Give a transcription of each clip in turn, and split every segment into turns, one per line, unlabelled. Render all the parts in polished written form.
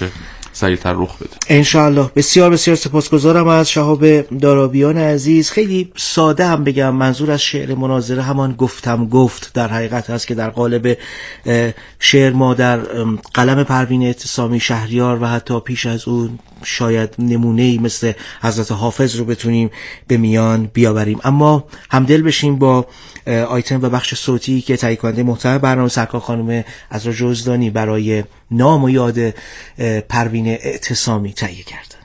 بشه سریعتر رخ بده
انشاءالله. بسیار بسیار سپاسگزارم از شهاب دارابیان عزیز. خیلی ساده هم بگم، منظور از شعر مناظره همان گفتم گفت در حقیقت هست که در قالب شعر ما در قلم پروین اعتصامی، شهریار و حتی پیش از اون شاید نمونه‌ای مثل حضرت حافظ رو بتونیم به میان بیاوریم. اما همدل بشیم با آیتم و بخش صوتی که تهیه کننده محترم برنامه سرکار خانم عذرا جزدانی برای نام و یاد پروین اعتصامی تهیه کردند.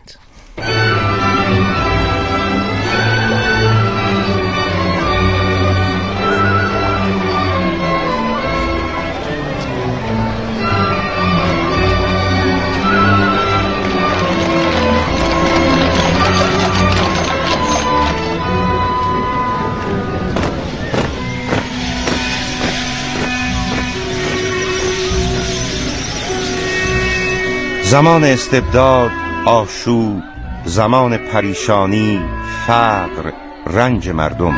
زمان استبداد، آشوب، زمان پریشانی، فقر، رنج مردم.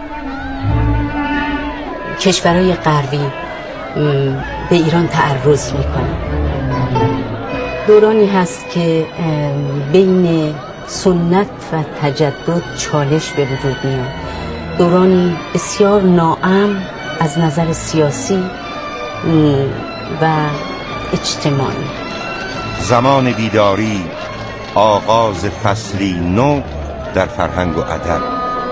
کشورهای غربی به ایران تعرض میکنن. دورانی هست که بین سنت و تجدد چالش به وجود میاد. دورانی بسیار ناامن از نظر سیاسی و اجتماعی.
زمان بیداری، آغاز فصلی نو در فرهنگ و ادب.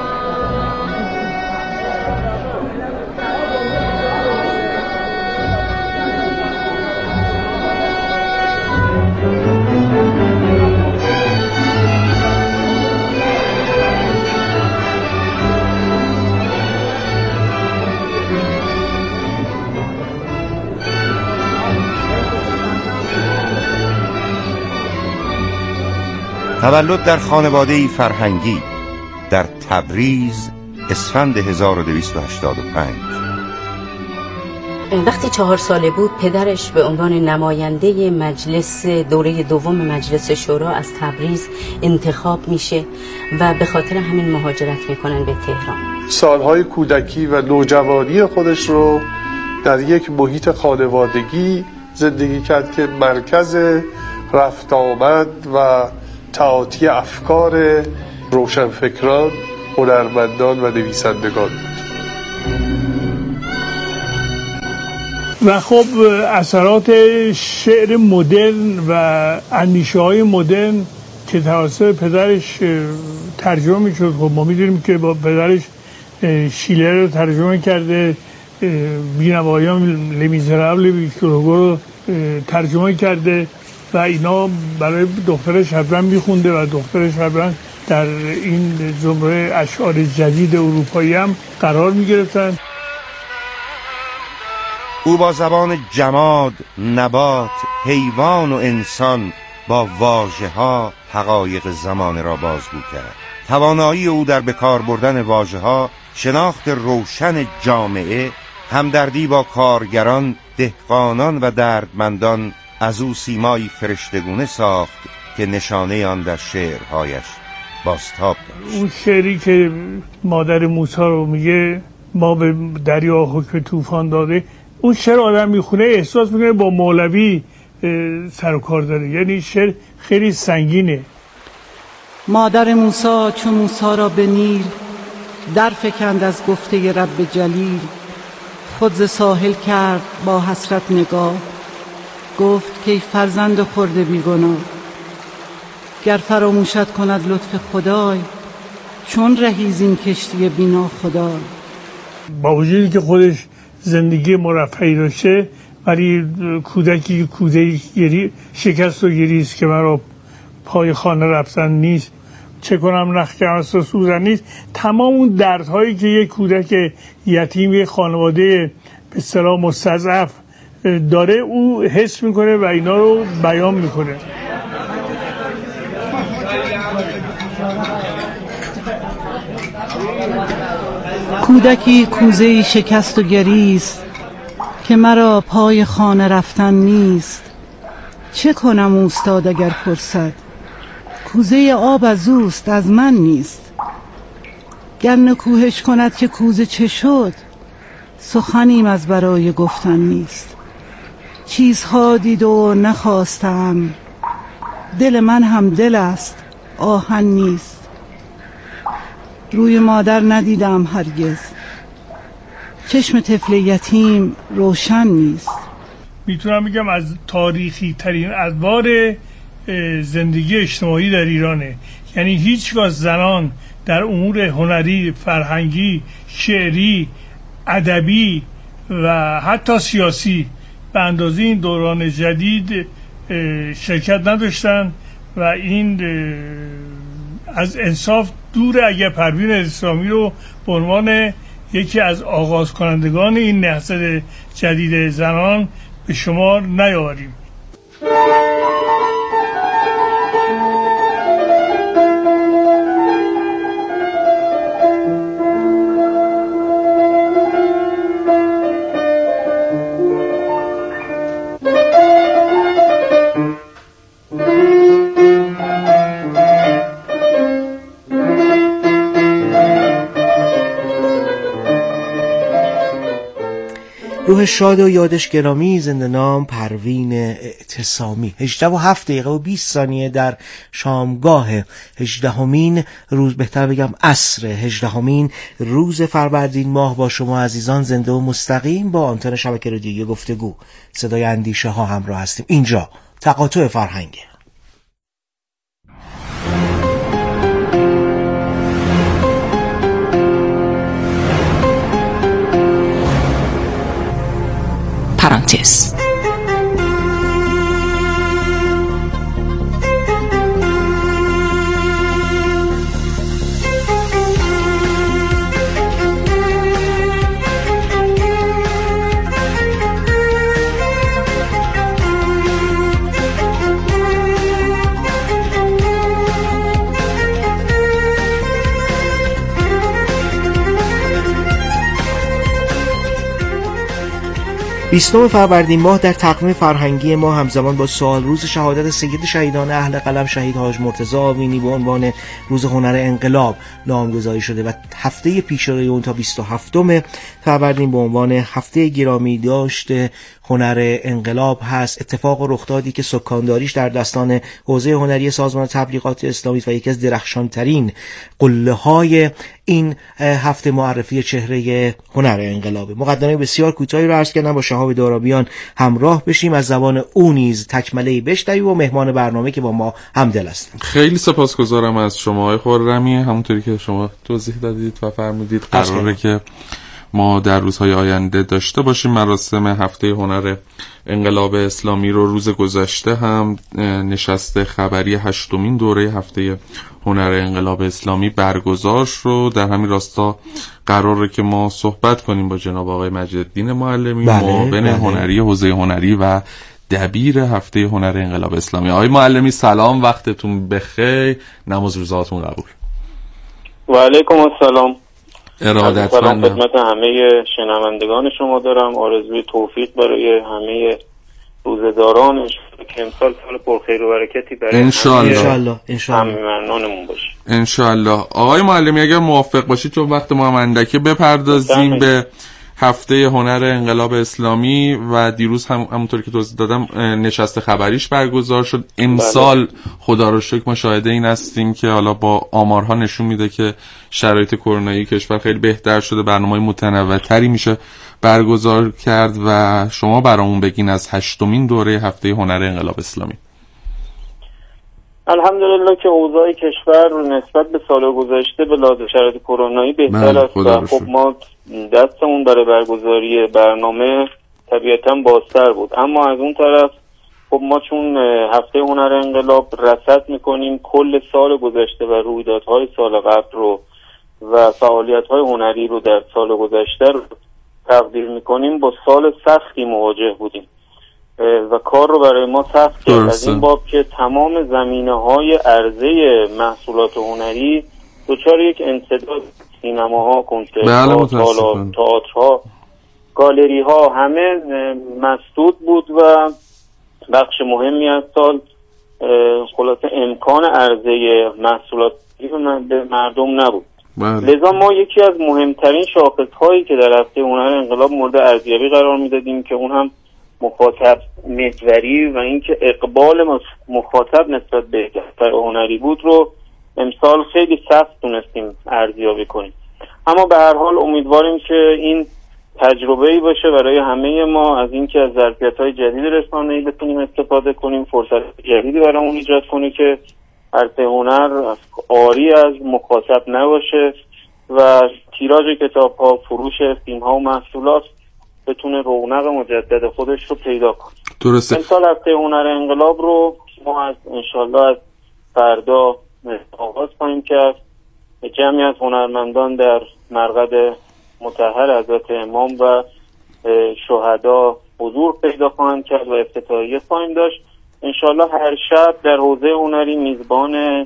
تولد در خانواده‌ای فرهنگی در تبریز، اسفند 1285.
وقتی 4 ساله بود پدرش به عنوان نماینده مجلس دوره دوم مجلس شورا از تبریز انتخاب میشه و به خاطر همین مهاجرت میکنن به تهران.
سالهای کودکی و نوجوانی خودش رو در یک محیط خانوادگی زندگی کرد که مرکز رفت آمد و تعاطی افکار روشنفکران، هنرمندان و نویسندگان بود.
و خب اثرات شعر مدرن و اندیشه‌های مدرن که توسط پدرش ترجمه می‌شد. خب ما می‌دونیم که با پدرش شیلر رو ترجمه کرده، بینوایان لمیزرابل ویکتور هوگو رو ترجمه کرده و اینا برای دخترش حتما میخونده و دخترش حتما در این زمره اشعار جدید اروپایی هم قرار میگرفتن.
او با زبان جماد، نبات، حیوان و انسان با واژه‌ها حقایق زمان را بازگو کرد. توانایی او در بکار بردن واژه‌ها، شناخت روشن جامعه، همدردی با کارگران، دهقانان و دردمندان از او سیمایی فرشتگونه ساخت که نشانه آن در شعرهایش بازتاب داشت.
اون شعری که مادر موسی رو میگه ما به دریا حکم طوفان داده، اون شعر آدم میخونه احساس میکنه با مولوی سر و کار داره، یعنی شعر خیلی سنگینه.
مادر موسی چون موسی را به نیل در فکند از گفته رب جلیل، خود ز ساحل کرد با حسرت نگاه، گفت که فرزند خرده بیگناه، گر فراموشت کند لطف خدای، چون رهی زین کشتی بینا خدای.
با وجودی که خودش زندگی مرفهی داشته ولی کودکی کوزه شکست و گریست که مرا پای خانه رفتن نیست، چه کنم نخ کم است و سوزن نیست. تمام اون دردهایی که یک کودک یتیم یک خانواده به اصطلاح مستضعف داره او حس میکنه و اینا رو بیان میکنه.
کودکی کوزه‌ای شکست و گریست که مرا پای خانه رفتن نیست، چه کنم اوستاد اگر پرسد، کوزه آب از اوست از من نیست. گر نکوهش کند که کوزه چه شد، سخنیم از برای گفتن نیست. چیزها دید و نخواستم دل من هم دل است آهن نیست. روی مادر ندیدم هرگز، چشم طفل یتیم روشن نیست.
میتونم بگم از تاریخی ترین ادوار زندگی اجتماعی در ایرانه. یعنی هیچگاه زنان در امور هنری، فرهنگی، شعری، ادبی و حتی سیاسی به اندازه این دوران جدید شرکت نداشتن و این از انصاف دوره. اگر پروین اسلامی رو به عنوان یکی از آغاز کنندگان این نهضت جدید زنان به شمار نیاوریم.
روح شاد و یادش گرامی. زنده نام پروین اعتصامی. 18:07 در شامگاه 18مین روز، بهتر بگم عصر 18مین روز فروردین ماه با شما عزیزان زنده و مستقیم با آنتن شبکه رادیویی گفتگو صدای اندیشه ها همراه هستیم. اینجا تقاطع فرهنگه.
پرانتز.
بیستم فروردین ماه در تقویم فرهنگی ما همزمان با سال روز شهادت سید شهیدان اهل قلم شهید حاج مرتضی آوینی به عنوان روز هنر انقلاب نامگذاری شده و هفته پیشروی اون تا 27 فروردین به عنوان هفته گرامی داشته هنر انقلاب هست. اتفاق و رخدادی که سکانداریش در دستان حوزه هنری سازمان تبلیغات اسلامی و یکی از درخشانترین قله‌های این هفته معرفی چهره هنر انقلابه. مقدمه بسیار کوتاهی رو عرض کردم، با شهاب دارابیان همراه بشیم، از زبان او نیز تکمله‌ای بشنویم و مهمان برنامه که با ما همدل است.
خیلی سپاسگزارم از شما آقای خرمی. همونطوری که شما توضیح دادید و فرمودید قراره که ما در روزهای آینده داشته باشیم مراسم هفته هنر انقلاب اسلامی رو. روز گذشته هم نشست خبری 8مین دوره هفته هنر انقلاب اسلامی برگزار شد. در همین راستا قراره که ما صحبت کنیم با جناب آقای مجدالدین معلمی، معاون هنری حوزه هنری و دبیر هفته هنر انقلاب اسلامی. آقای معلمی سلام، وقتتون بخیر، نماز روزاتون قبول.
و علیکم السلام.
ارادتمندم.
خدمت همه شنوندگان شما دارم آرزوی توفیق برای همه روزداران که امسال سال پرخیر و برکتی برای
انشالله
هممنانمون باشه
انشالله. آقای معلمی اگر موافق باشید چون وقت ما هم اندکه بپردازیم به هفته هنر انقلاب اسلامی و دیروز همونطور که توضیح دادم نشست خبریش برگزار شد. امسال خدا رو شکر ما شاهد این هستیم که حالا با آمارها نشون میده که شرایط کرونایی کشور خیلی بهتر شده، برنامه‌های متنوع‌تری میشه برگزار کرد و شما برامون بگین از 8مین دوره هفته هنر انقلاب اسلامی.
الحمدلله که اوضاع کشور نسبت به سال گذشته به لحاظ شرایط کرونایی بهتر است و خب ما دستمون برای برگزاری برنامه طبیعتاً بازتر بود. اما از اون طرف خب ما چون هفته هنر انقلاب رصد میکنیم کل سال گذشته و رویدادهای سال قبل رو و فعالیت‌های هنری رو در سال گذشته رو تقدیر میکنیم، با سال سختی مواجه بودیم و کار رو برای ما سخت کرد از این باب که تمام زمینه‌های عرضه محصولات هنری دچار یک انسداد، سینماها، کنسرت‌ها، تئاترها، گالری‌ها همه مسدود بود و بخش مهمی از سال خلاصه امکان عرضه محصولات به مردم نبود. لذا ما یکی از مهمترین شاخص‌هایی که در هفته هنر انقلاب مورد ارزیابی قرار میدادیم که اون هم مخاطب محوری و اینکه اقبال مخاطب نسبت به دفتر هنری بود رو امسال خیلی سخت تونستیم ارزیابی کنیم. اما به هر حال امیدواریم که این تجربه‌ای باشه برای همه ما از اینکه از ظرفیت‌های جدید رسانه‌ای بتونیم استفاده کنیم، فرصت جدیدی برامون ایجاد کنه که عرصه هنر عاری از مخاطب نباشه و تیراژ کتاب‌ها، فروش فیلم‌ها و محصولات بتونه رونق مجدد خودش رو پیدا کنه.
درسته.
امسال هفته هنر انقلاب رو ما از انشالله از فردا آغاز خواهیم کرد. جمعی از هنرمندان در مرقد مطهر حضرت امام و شهدا حضور پیدا خواهند کرد و افتتاحیه خواهیم داشت. انشالله هر شب در حوزه هنری میزبان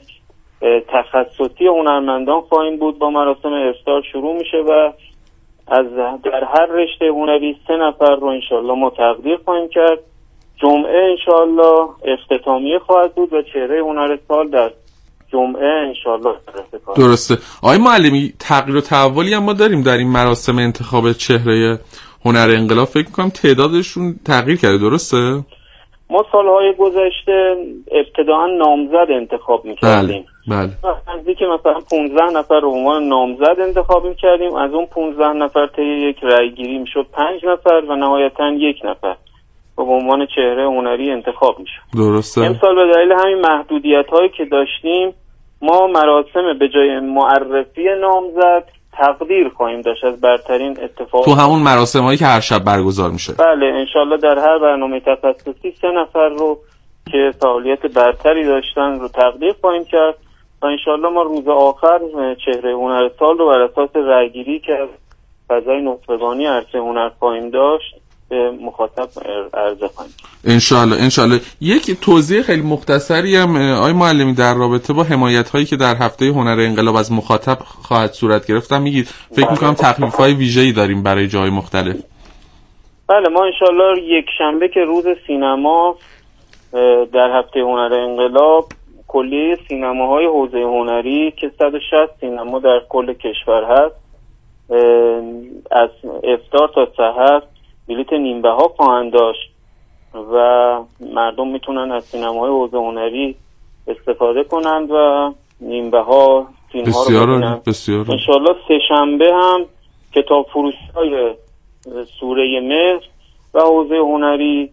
تخصصی هنرمندان خواهیم بود. با مراسم افطار شروع میشه و از در هر رشته هنری 3 نفر رو انشالله ما تقدیر خواهیم کرد. جمعه انشالله اختتامیه خواهد بود و چهره هنر سال در جمعه انشالله.
درسته. آقای معلمی، تغییر و تحولی هم ما داریم در این مراسم انتخاب چهره هنر انقلاب. فکر می‌کنم تعدادشون تغییر کرده، درسته؟
ما سالهای گذشته ابتداعا نامزد انتخاب می‌کردیم.
بله.
نزدیک مثلا 15 نفر رو عنوان نامزد انتخاب می‌کردیم. از اون 15 نفر طی یک رأی‌گیری میشد 5 نفر و نهایتاً 1 نفر به عنوان چهره هنری انتخاب میشد.
درسته.
امسال به دلیل همین محدودیت‌هایی که داشتیم ما مراسم به جای معرفی نامزد تقدیر خواهیم داشت از برترین اتفاق
تو همون مراسم‌هایی که هر شب برگزار میشه.
بله انشالله در هر برنامه تخصصی 3 نفر رو که فعالیت برتری داشتن رو تقدیر خواهیم کرد و انشالله ما روز آخر چهره هنر سال رو بر اساس رأی‌گیری که از فضای نخبگانی عرصه هنر خواهیم داشت به مخاطب عرضه خواهیم.
انشالله. یک توضیح خیلی مختصری هم آقای معلمی در رابطه با حمایت‌هایی که در هفته هنر انقلاب از مخاطب خواهد صورت گرفتم میگید. فکر می‌کنم تخفیف‌های ویژه‌ای داریم برای جای مختلف.
بله ما انشالله یک شنبه که روز سینما در هفته هنر انقلاب کلیه سینماهای حوزه هنری که 160 سینما در کل کشور هست از افطار تا سحر بلیت نیمبها خواهند داشت و مردم میتونن از سینماهای حوزه هنری استفاده کنند و نیمبها فیلم‌ها رو ببینن. انشالله 3 شنبه هم کتاب فروش‌های سوره مهر و حوزه هنری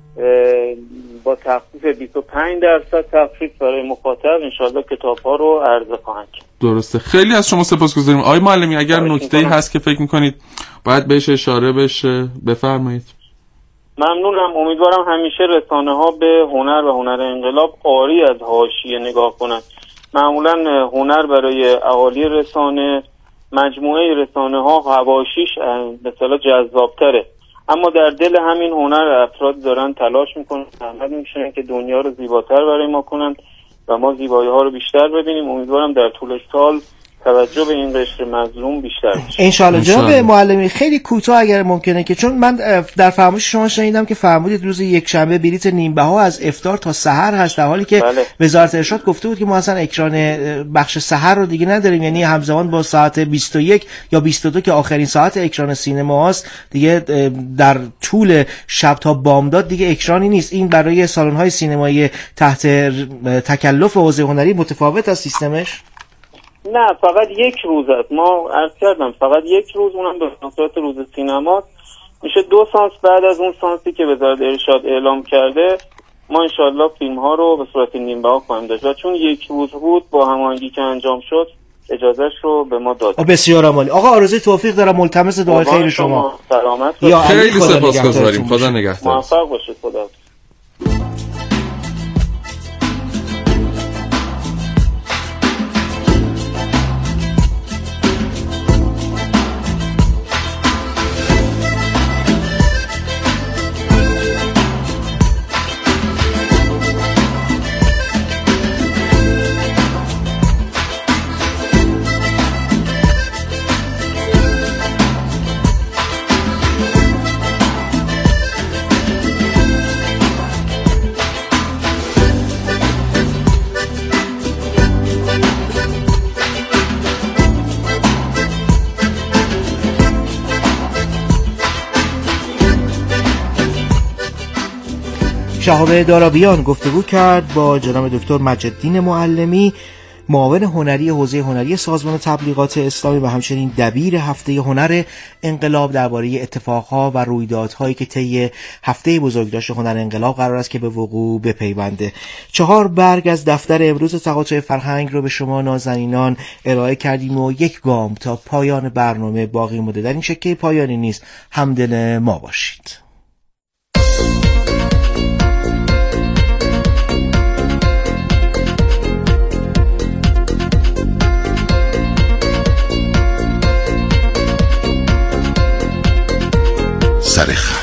با تخفیف 25% تخفیف برای مخاطب انشالله کتاب‌ها رو عرضه خواهند کرد.
درسته. خیلی از شما سپاسگزاریم. آقای معلمی اگر نکته‌ای هست که فکر می‌کنید باید بهش اشاره بشه بفرمایید.
ممنونم. امیدوارم همیشه رسانه‌ها به هنر و هنر انقلاب عاری از حاشیه نگاه کنند. معمولا هنر برای اهالی رسانه مجموعه رسانه‌ها حواشیش به اصطلاح جذاب‌تره، اما در دل همین هنر افراد دارن تلاش میکنن زحمت میکشن که دنیا رو زیباتر برای ما کنن و ما زیبایی‌ها رو بیشتر ببینیم. امیدوارم در طول سال توجه به این قشر مظلوم بیشتر بشه.
انشالله. جناب معلمی خیلی کوتاه اگر ممکنه که چون من در فرمایش شما شنیدم که فرمودید روز یک شنبه بلیت نیمبها از افطار تا سحر هست، در حالی که
بله.
وزارت ارشاد گفته بود که ما اصلا اکران بخش سحر رو دیگه نداریم، یعنی همزمان با ساعت 21 یا 22 که آخرین ساعت اکران سینما هست دیگه در طول شب تا بامداد دیگه اکرانی نیست. این برای سالن‌های سینمایی تحت تکلف حوزه هنری متفاوت از سیستمش؟
نه فقط یک روز است. ما عرض کردم فقط یک روز، اونم به صورت روز سینما میشه 2 سانس بعد از اون سانسی که وزارت ارشاد اعلام کرده. ما انشالله فیلم ها رو به صورت نیمبها خواهیم داشت و چون یک روز بود با هماهنگی که انجام شد اجازهش رو به ما داد.
بسیار عالی. آقا آرزوی توفیق دارم، ملتمس دعای خیر شما.
سلامت
خیلی سپاسگزاریم. خدا نگهدار.
موفق باشید. خدا.
شهاب دارابیان گفتگو کرد با جناب دکتر مجددین معلمی، معاون هنری حوزه هنری سازمان تبلیغات اسلامی و همچنین دبیر هفته هنر انقلاب، درباره اتفاقها و رویدادهایی که طی هفته بزرگداشت هنر انقلاب قرار است که به وقوع بپیونده. 4 برگ از دفتر امروز تقاطع فرهنگ رو به شما نازنینان ارائه کردیم و یک گام تا پایان برنامه باقی مونده. در این شکل پایانی نیست، همدل ما باشید.
سر خط.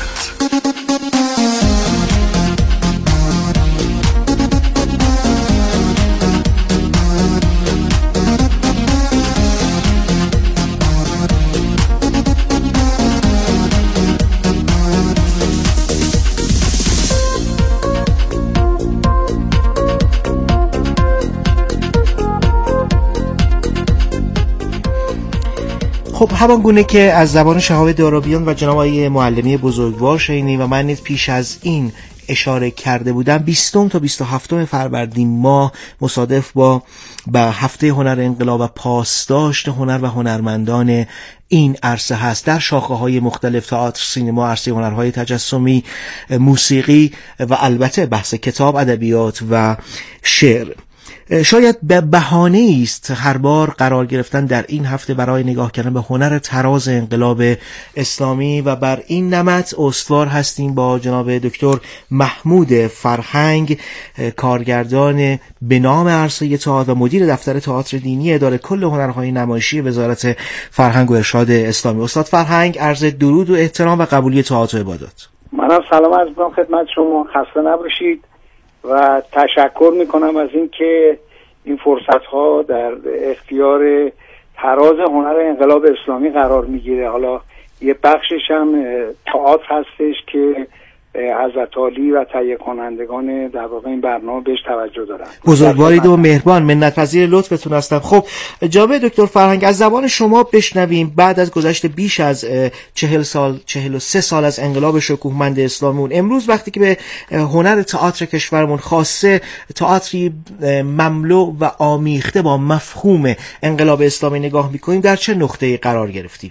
خب همان گونه که از زبان شهاب دارابیان و جناب آقای معلمی بزرگوار شنیدیم و من نیز پیش از این اشاره کرده بودم، 20 تا 27 فروردین ماه مصادف با هفته هنر انقلاب و پاسداشت هنر و هنرمندان این عرصه هست در شاخه‌های مختلف: تئاتر، سینما، عرصه هنرهای تجسمی، موسیقی و البته بحث کتاب، ادبیات و شعر. شاید به بهانه است هر بار قرار گرفتن در این هفته برای نگاه کردن به هنر تراز انقلاب اسلامی و بر این نمط استوار هستیم با جناب دکتر محمود فرهنگ، کارگردان به نام عرصه تئاتر و مدیر دفتر تئاتر دینی اداره کل هنرهای نمایشی وزارت فرهنگ و ارشاد اسلامی. استاد فرهنگ، عرض درود و احترام و قبولی طاعات و عبادات.
منم سلام عرض می‌کنم خدمت شما، خسته نباشید و تشکر میکنم از این که این فرصت ها در اختیار تراز هنر انقلاب اسلامی قرار میگیره. حالا یه بخشش هم تئاتر هستش که حضرت عالی و تهیه کنندگان در واقع این برنامه بهش توجه دارن.
بزرگوارید و مهربان، منت‌پذیر لطفتون هستم. خب جناب دکتر فرهنگ، از زبان شما بشنویم بعد از گذشت بیش از 43 سال از انقلاب شکوهمند اسلامیمون، امروز وقتی که به هنر تئاتر کشورمون، خاصه تئاتری مملو و آمیخته با مفهوم انقلاب اسلامی نگاه می‌کنیم، در چه نقطه‌ای قرار گرفتیم؟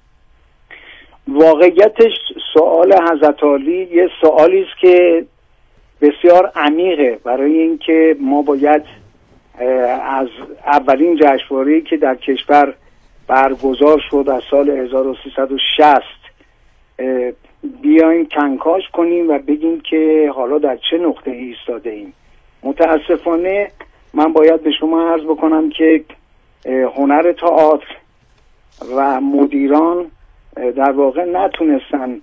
واقعیتش سوال حضرت عالی یه سوالی است که بسیار عمیقه، برای اینکه ما باید از اولین جشنواره‌ای که در کشور برگزار شد از سال 1360 بیایم کنکاش کنیم و بگیم که حالا در چه نقطه ایستاده ایم. متاسفانه من باید به شما عرض بکنم که هنر تئاتر و مدیران در واقع نتونستن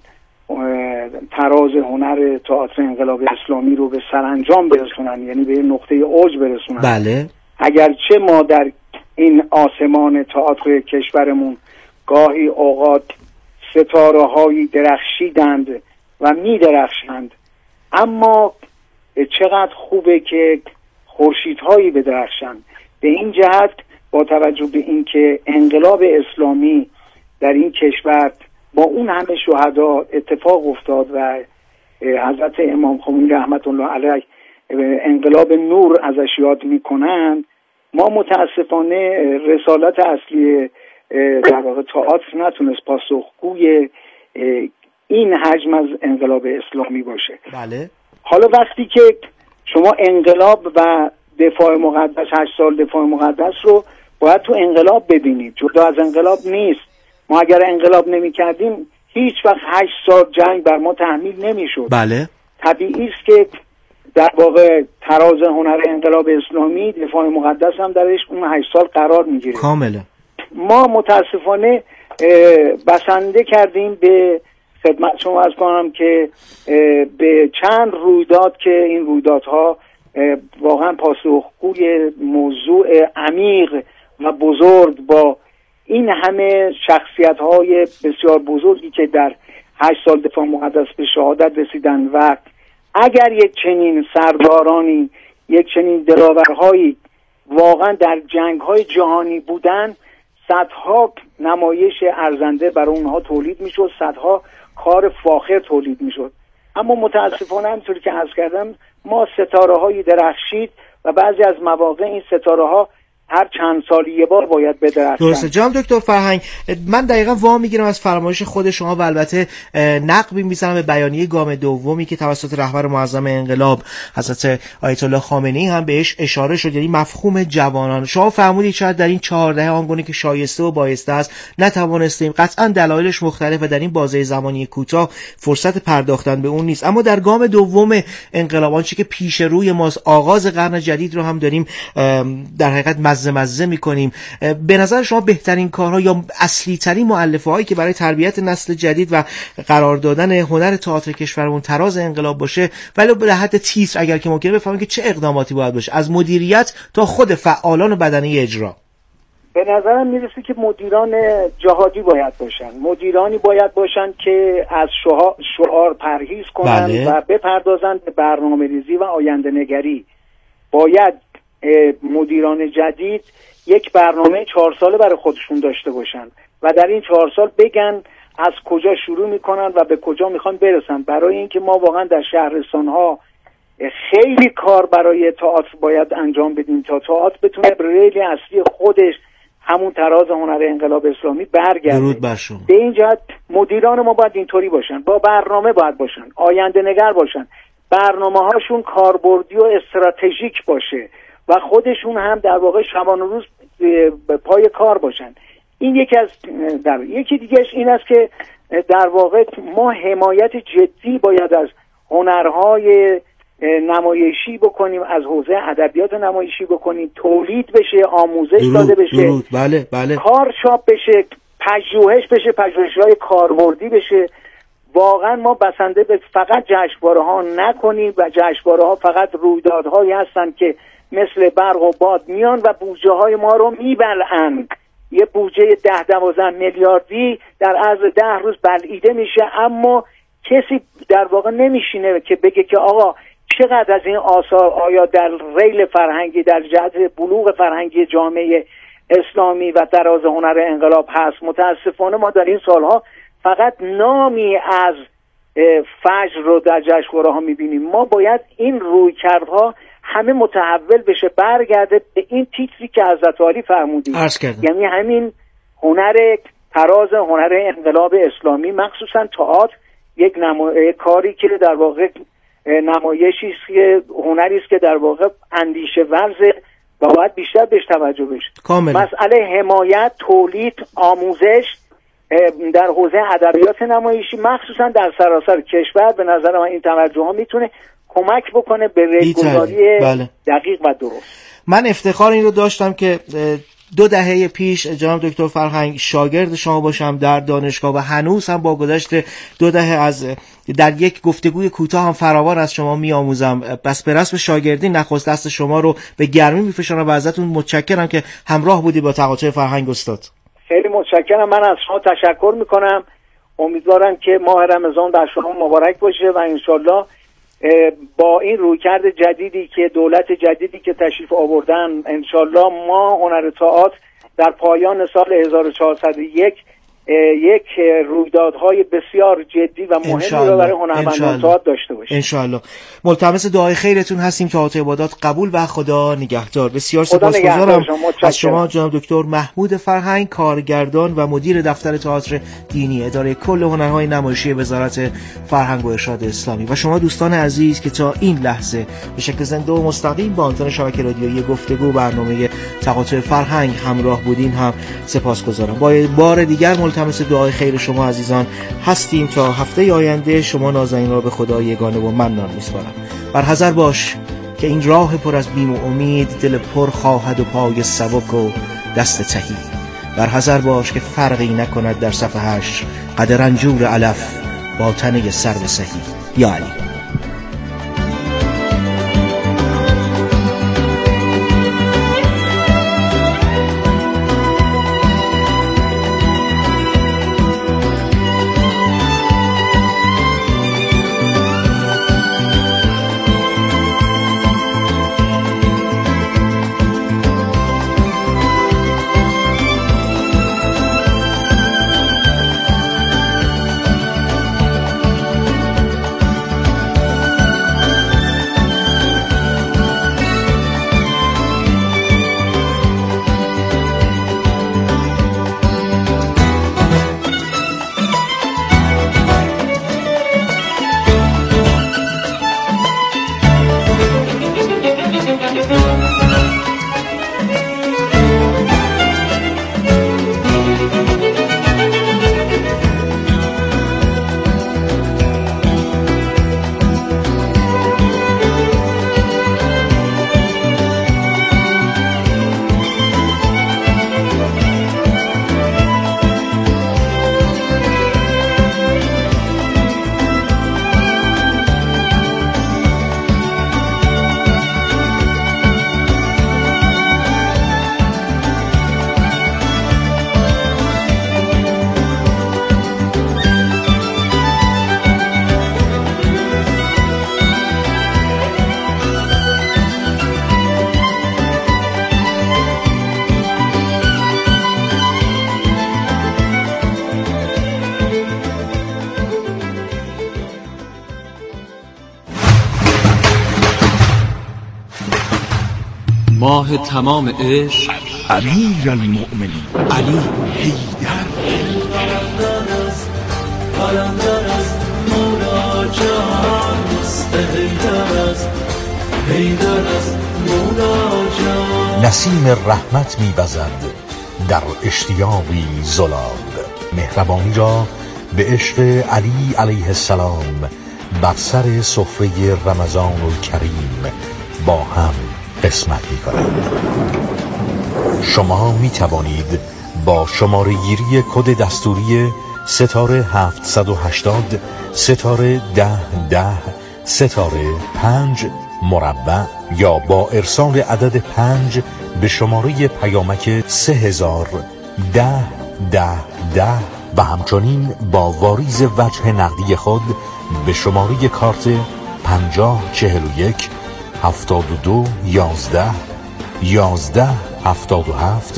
تراز هنر تئاتر انقلاب اسلامی رو به سرانجام برسونن، یعنی به نقطه اوج برسونن.
بله.
اگرچه ما در این آسمان تئاتر کشورمون گاهی اوقات ستاره‌هایی درخشیدند و می‌درخشند، اما چقدر خوبه که خورشیدهایی بدرخشند. به این جهت با توجه به اینکه انقلاب اسلامی در این کشور با اون همه شهدا اتفاق افتاد و حضرت امام خمینی رحمت الله علیه انقلاب نور ازش یاد میکنن، ما متاسفانه رسالت اصلی در واقع تئاتر نتونست پاسخگوی این حجم از انقلاب اسلامی باشه.
بله.
حالا وقتی که شما انقلاب و دفاع مقدس، 8 سال دفاع مقدس رو باید تو انقلاب ببینید، جدا از انقلاب نیست. ما اگر انقلاب نمی کردیم هیچ وقت 8 سال جنگ بر ما تحمیل نمی شد.
بله.
طبیعی است که در واقع تراز هنر انقلاب اسلامی دفاع مقدس هم درش اون 8 سال قرار می گیره.
کاملا.
ما متاسفانه بسنده کردیم به خدمت شما از کنم که به چند رویداد که این رویدادها واقعا پاسخگوی موضوع عمیق و بزرگ با این همه شخصیت‌های بسیار بزرگی که در 8 سال دفاع مقدس به شهادت رسیدن و اگر یک چنین سردارانی، یک چنین دلاورهایی واقعا در جنگ‌های جهانی بودن، صدها نمایش ارزنده برای اونها تولید میشد، صدها کار فاخر تولید میشد. اما متاسفانه همونطوری که عرض کردم ما ستاره هایی درخشید و بعضی از مواقع این ستاره ها هر چند سال یه بار باید بدرخشن.
درسته. جناب دکتر فرهنگ، من دقیقاً وام میگیرم از فرمایش خود شما و البته نقبی میزنم به بیانیه گام دومی که توسط رهبر معظم انقلاب حضرت آیت الله خامنه‌ای هم بهش اشاره شد، یعنی مفهوم جوانان. شما فرمودید شاید در این 14 آنگونه که شایسته و بایسته است نتوانستیم، قطعاً دلایلش مختلفه، در این بازه زمانی کوتاه فرصت پرداختن به اون نیست، اما در گام دوم انقلاب آنچه که پیش روی ماست، آغاز قرن جدید رو هم داریم در حقیقت مزه میکنیم. به نظر شما بهترین کارها یا اصلی ترین مؤلفه هایی که برای تربیت نسل جدید و قرار دادن هنر تئاتر کشورمون تراز انقلاب باشه، ولی به حد تیتر اگر که ممکنه بفهمیم که چه اقداماتی باید باشه از مدیریت تا خود فعالان و بدنه اجرا؟
به نظرم میرسه که مدیران جهادی باید باشن، مدیرانی باید باشن که از شعار پرهیز کنن و بپردازن به برنامه‌ریزی و آینده نگری. باید مدیران جدید یک برنامه 4 ساله برای خودشون داشته باشن و در این 4 سال بگن از کجا شروع میکنن و به کجا میخوان برسن. برای اینکه ما واقعا در شهرستان ها خیلی کار برای تئاتر باید انجام بدیم تا تئاتر بتونه به ریل اصلی خودش، همون تراز هنر انقلاب اسلامی برگرده. به این جهت مدیران ما باید اینطوری باشن، با برنامه باید باشن، آینده نگر باشن، برنامه هاشون کاربردی و استراتژیک باشه و خودشون هم در واقع شبانه روز پای کار باشن. این یکی دیگهش این است که در واقع ما حمایت جدی باید از هنرهای نمایشی بکنیم، از حوزه ادبیات نمایشی بکنیم، تولید بشه، آموزش داده بشه،
بله.
کار چاپ بشه، پژوهش بشه، پژوهش‌های کاربردی بشه. واقعا ما بسنده به فقط جشنواره‌ها نکنیم و جشنواره‌ها فقط رویدادهایی هستن که مثل برق و باد میان و بودجه های ما رو میبلعن. یه بودجه 10-12 میلیاردی در عرض 10 روز بلعیده میشه، اما کسی در واقع نمیشینه که بگه که آقا چقدر از این آثار آیا در ریل فرهنگی، در جهت بلوغ فرهنگی جامعه اسلامی و تراز هنر انقلاب هست. متاسفانه ما در این سالها فقط نامی از فجر رو در جشنواره‌ها میبینیم. ما باید این رویکردها همه متحول بشه، برگرده به این تیتری که حضرت عالی فرمودید، یعنی همین هنر تراز هنر انقلاب اسلامی، مخصوصا تئاتر یک کاری که در واقع نمایشی است که هنری است که در واقع اندیشه ورزه و باید بیشتر بهش توجه بشه. مسئله حمایت، تولید، آموزش در حوزه ادبیات نمایشی مخصوصا در سراسر کشور به نظر من این توجه ها میتونه کمک بکنه به ریل‌گذاری دقیق و درست.
من افتخار این رو داشتم که 2 دهه پیش جناب دکتر فرهنگ شاگرد شما باشم در دانشگاه و هنوز هم با گذشت 2 دهه از در یک گفتگوی کوتاه هم فراوان از شما میآموزم. بس به رسم شاگردی نخست دست شما رو به گرمی میفشارم و ازتون متشکرم که همراه بودی با تقاطع فرهنگ استاد.
خیلی متشکرم. من از شما تشکر میکنم. امیدوارم که ماه رمضان در شما مبارک باشه و انشالله با این رویکرد جدیدی که دولت جدیدی که تشریف آوردن انشالله ما هنر تئاتر در پایان سال 1401 یک رویدادهای بسیار جدی و مهمی رو برای هنرمندان تئاتر داشته باشیم
انشالله. ملتمس دعای خیرتون هستیم. تئاتر عبادات قبول و خدا نگهدار. بسیار سپاسگزارم از شما جناب دکتر محمود فرهنگ، کارگردان و مدیر دفتر تئاتر دینی اداره کل هنرهای نمایشی وزارت فرهنگ و ارشاد اسلامی و شما دوستان عزیز که تا این لحظه به شکل زنده و مستقیم با آنتن شبکه رادیویی گفتگو برنامه تقاطع فرهنگ همراه بودین هم سپاسگزارم. با بار دیگر ملتمس دعای خیر شما عزیزان هستیم. تا هفته آینده شما نازنین را به خدا یگانه و منان میسپارم. برحذر باش که این راه پر از بیم و امید دل پر خواهد و پای سبک و دست تهی. برحذر باش که فرقی نکند در صف حشر قد رنجور علف با تنه سرو سهی. یا علی.
ماه تمام عشق،
امیر المؤمنین
علی
حیدر.
نسیم رحمت می‌وزد در اشتیاقی زلال، مهربانی را به عشق علی علیه السلام بر سر سفره رمضان الکریم با هم قسمت می‌کنند. شما می‌توانید با شماره گیری کد دستوری ستاره 780 ستاره 1010 ستاره 5 مربع یا با ارسال عدد 5 به شماره پیامک 3000 10 و همچنین با واریز وجه نقدی خود به شماره کارت 5041 72 11 11 77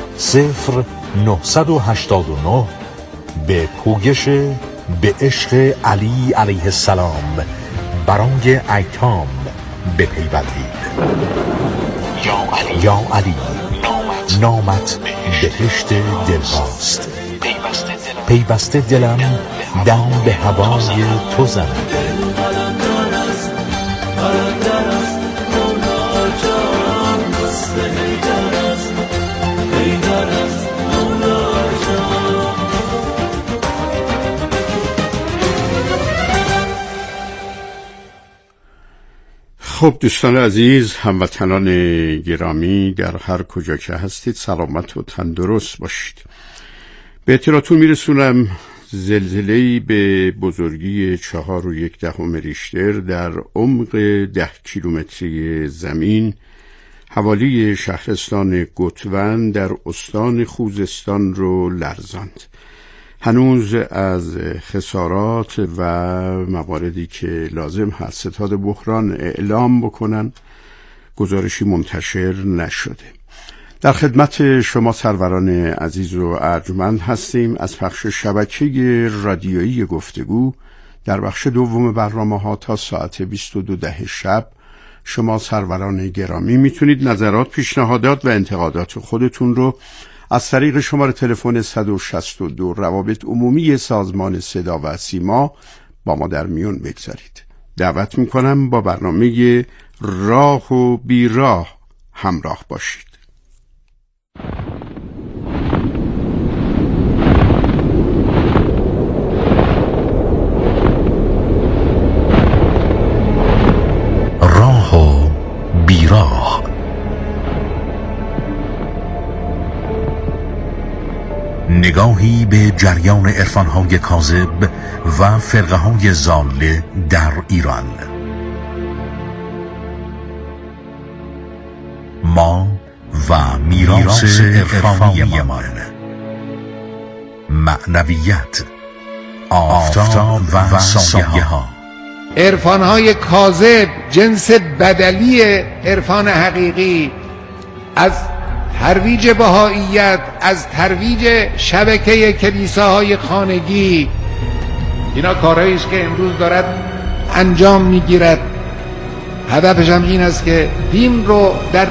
0989 به پویش به عشق علی علیه السلام برای ایتام بپیوندید. یا علی نامت بهشت دل هاست، پیوسته دلم دم به هوای تو زند.
خب دوستان عزیز، هموطنان گرامی در هر کجا که هستید سلامت و تندرست باشید. به اطلاعتون میرسونم زلزله‌ای به بزرگی 4.1 ریشتر در عمق 10 کیلومتری زمین حوالی شهرستان گوتون در استان خوزستان رو لرزاند. هنوز از خسارات و مواردی که لازم هست ستاد بحران اعلام بکنن گزارشی منتشر نشده. در خدمت شما سروران عزیز و ارجمند هستیم از پخش شبکه رادیویی گفتگو در بخش دوم برنامه‌ها تا ساعت 22 شب. شما سروران گرامی میتونید نظرات، پیشنهادات و انتقادات خودتون رو از طریق شماره تلفن 162 روابط عمومی سازمان صدا و سیما با ما در میون بگذارید. دعوت میکنم با برنامه راه و بیراه همراه باشید.
راه و بیراه. نگاهی به جریان عرفان‌های کاذب و فرقه‌های ضاله در ایران. ما و میراث عرفانیمان، معنویت، آفتاب و سایه‌ها.
عرفان‌های کاذب جنس بدلی عرفان حقیقی، از ترویج بهائیت، از ترویج شبکه کلیساهای خانگی، اینا کارهایی است که امروز دارد انجام میگیرد. هدفش هم این است که دین رو در